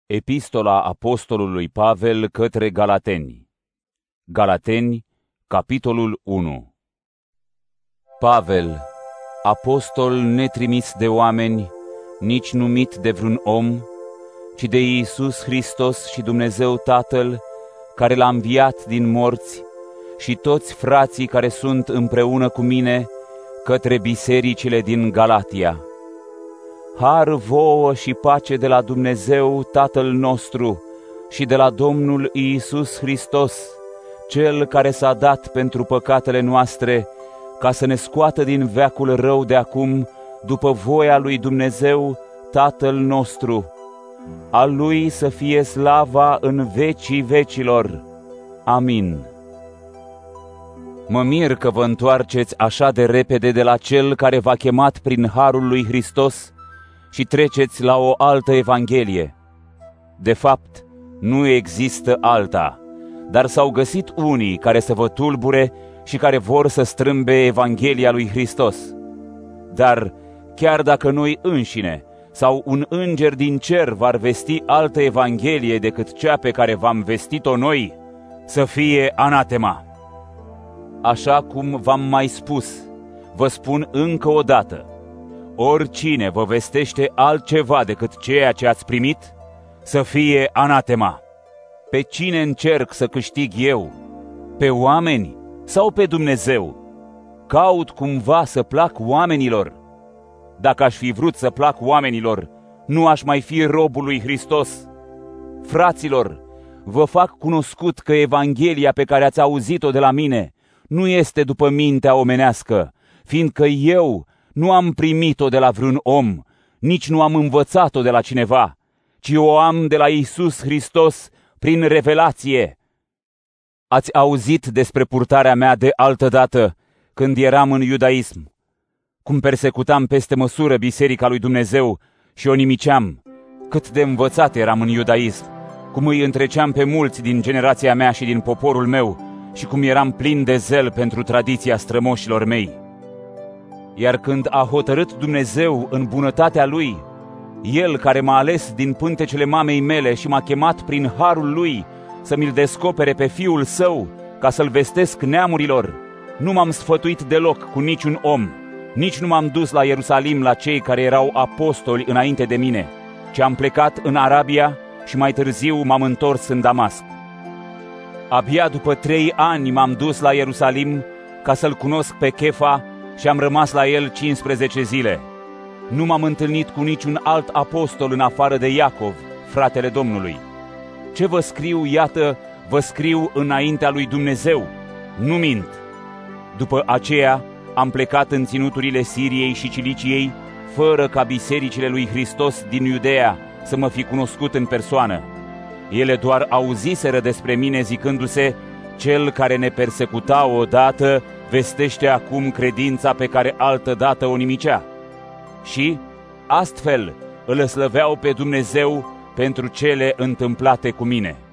Epistola apostolului Pavel către Galateni. Galateni, capitolul 1. Pavel, apostol netrimis de oameni, nici numit de vreun om, ci de Iisus Hristos și Dumnezeu Tatăl, care l-a înviat din morți, și toți frații care sunt împreună cu mine, către bisericile din Galatia. Har vouă și pace de la Dumnezeu Tatăl nostru și de la Domnul Iisus Hristos, Cel care s-a dat pentru păcatele noastre, ca să ne scoată din veacul rău de acum, după voia lui Dumnezeu Tatăl nostru. A Lui să fie slava în vecii vecilor. Amin. Mă mir că vă întoarceți așa de repede de la Cel care v-a chemat prin harul lui Hristos și treceți la o altă evanghelie. De fapt, nu există alta, dar s-au găsit unii care să vă tulbure și care vor să strâmbe evanghelia lui Hristos. Dar, chiar dacă noi înșine sau un înger din cer v-ar vesti altă evanghelie decât cea pe care v-am vestit-o noi, să fie anatema. Așa cum v-am mai spus, vă spun încă o dată: oricine vă vestește altceva decât ceea ce ați primit, să fie anatema. Pe cine încerc să câștig eu? Pe oameni sau pe Dumnezeu? Caut cumva să plac oamenilor? Dacă aș fi vrut să plac oamenilor, nu aș mai fi robul lui Hristos. Fraților, vă fac cunoscut că evanghelia pe care ați auzit-o de la mine nu este după mintea omenească, fiindcă eu nu am primit-o de la vreun om, nici nu am învățat-o de la cineva, ci o am de la Iisus Hristos prin revelație. Ați auzit despre purtarea mea de altădată, când eram în iudaism, cum persecutam peste măsură biserica lui Dumnezeu și o nimiceam, cât de învățat eram în iudaism, cum îi întreceam pe mulți din generația mea și din poporul meu și cum eram plin de zel pentru tradiția strămoșilor mei. Iar când a hotărât Dumnezeu în bunătatea Lui, El care m-a ales din pântecele mamei mele și m-a chemat prin harul Lui să mi-l descopere pe Fiul Său, ca să-l vestesc neamurilor, nu m-am sfătuit deloc cu niciun om, nici nu m-am dus la Ierusalim la cei care erau apostoli înainte de mine, ci am plecat în Arabia și mai târziu m-am întors în Damasc. Abia după 3 ani m-am dus la Ierusalim ca să-l cunosc pe Chefa și am rămas la el 15 zile. Nu m-am întâlnit cu niciun alt apostol în afară de Iacov, fratele Domnului. Ce vă scriu, iată, vă scriu înaintea lui Dumnezeu, nu mint. După aceea am plecat în ținuturile Siriei și Ciliciei, fără ca bisericile lui Hristos din Iudeea să mă fi cunoscut în persoană. Ele doar auziseră despre mine zicându-se: cel care ne persecuta odată vestește acum credința pe care altădată o nimicea. Și astfel îl slăveau pe Dumnezeu pentru cele întâmplate cu mine.